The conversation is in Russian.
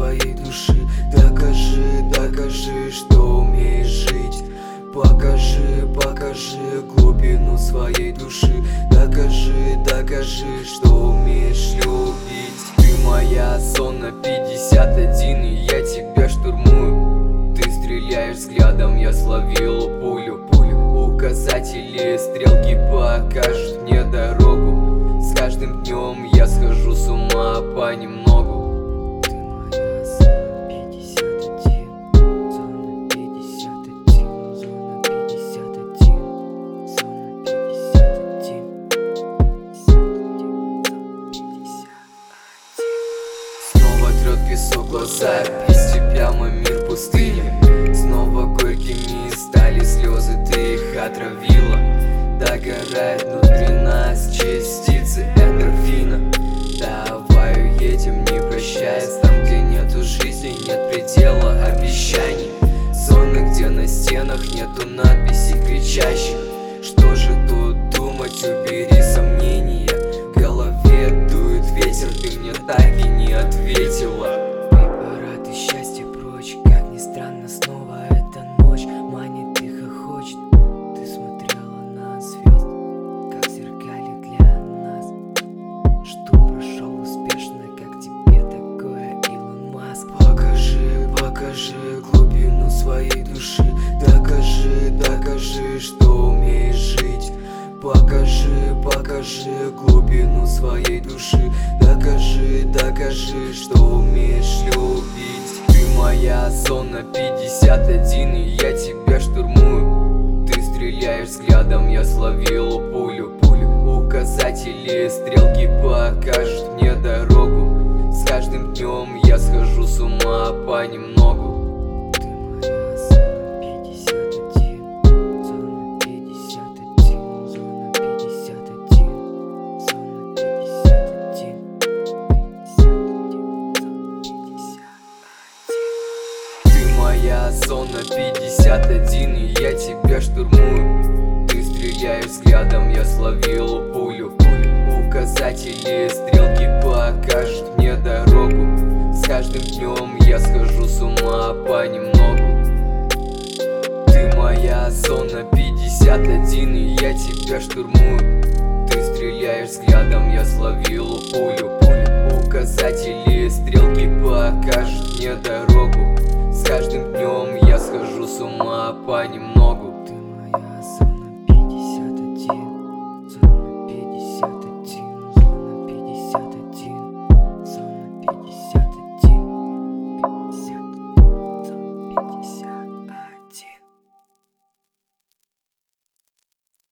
своей души. Докажи, докажи, что умеешь жить. Покажи, покажи глубину своей души. Докажи, докажи, что умеешь любить. Ты моя зона 51, и я тебя штурмую. Ты стреляешь взглядом, я словил пулю. Указатели, стрелки покажут мне дорогу. С каждым днем я схожу с ума понемногу. Ты моя зона 51, зона 51, зона 51, зона 51, 51. Снова трет песок глаза, без тебя мой мир пустыня. Снова горькими стали слезы, ты их отравила. Догорает внутри нас частицы эндорфина. Давай уедем, не прощаясь, там, где нету жизни, нет предела обещаний. Зоны, где на стенах нету надписей кричащих. Что же тут думать, убери сомнения. В голове дует ветер, ты мне так и не ответила. Препараты счастья прочь, как ни странно, снова эта ночь манит, тихо хочет. Ты смотрела на звезд, как зеркали для нас. Что прошел успешно, как тебе такое, Илон Маск? Покажи, покажи глубину своей души. Докажи, докажи, что умеешь жить. Покажи, покажи глубину своей души. Докажи, докажи, что умеешь любить. Ты моя зона 51, и я тебя штурмую. Ты стреляешь взглядом, я словил пулю. Указатели, стрелки покажут мне дорогу. С каждым днем я схожу с ума понемногу. Ты моя зона 51, зона 51, зона 51, зона 51, 51. Ты моя зона 51, и я тебя штурмую. Ты стреляешь взглядом, я словил пулю. Указатели, стрелки покажут мне дорогу. С каждым днем я схожу с ума понемногу. Ты моя зона 51, и я тебя штурмую. Ты стреляешь взглядом, я словил пулю. Указатели, стрелки покажут мне дорогу.